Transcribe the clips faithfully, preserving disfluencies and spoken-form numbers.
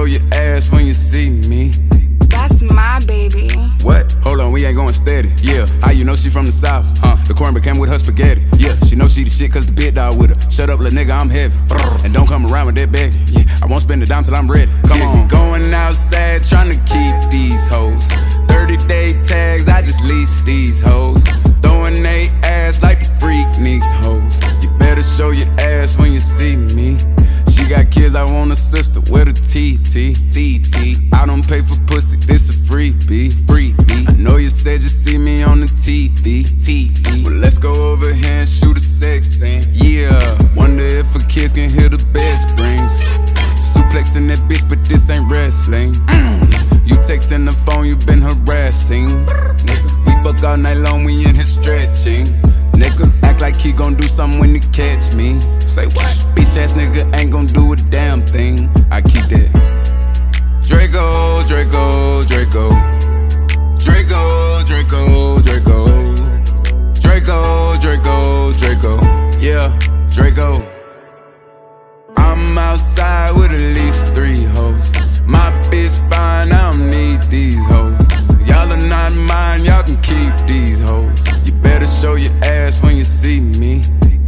show your ass when you see me. That's my baby. What? Hold on, we ain't going steady. Yeah, how you know she from the south? Huh? The cornbread came with her spaghetti. Yeah, she know she the shit cause the big dog with her. Shut up, little nigga, I'm heavy. And don't come around with that bag. Yeah, I won't spend it down till I'm ready. Come yeah. on. Going outside trying to keep these hoes. thirty day tags, I just lease these hoes. Throwing they ass like the freak neat hoes. You better show your ass when you see me. She got kids, I want a sister with a T T, T T. I don't pay for pussy, this a freebie, freebie. I know you said you see me on the T V, T V. Well, let's go over here and shoot a sex scene. Yeah, wonder if her kids can hear the bed springs. Suplexing that bitch, but this ain't wrestling. You texting the phone, you been harassing. We fuck all night long, we in here stretching. Nigga, act like he gon' do something when he catch me. Say what? Bitch ass nigga ain't gon' do a damn thing. I keep that Draco, Draco, Draco, Draco, Draco, Draco, Draco, Draco, Draco. Yeah, Draco. I'm outside with at least three hoes. My bitch fine, I don't need these hoes. Y'all are not mine, y'all can keep these hoes. You better show your ass when you see me.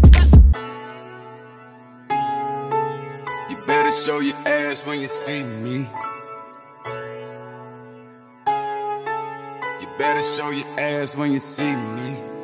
You better show your ass when you see me. You better show your ass when you see me.